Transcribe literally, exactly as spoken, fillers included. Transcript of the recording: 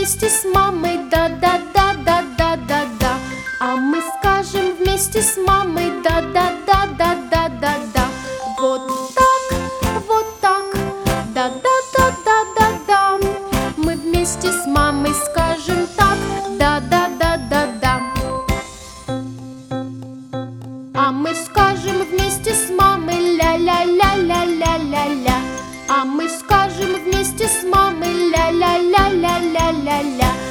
вместе с мамой да-да-да-да-да-да-да. А мы скажем вместе с мамой да-да-да-да-да-да-да. Вот так, вот так, да-да-да-да-да-да. Мы вместе с мамой скажем так, да-да-да-да-да. А мы скажем вместе с мамой ля-ля-ля-ля-ля-ля-ля. А мы скажем вместе с мамой ля-ля-ля-ля-ля-ля-ля.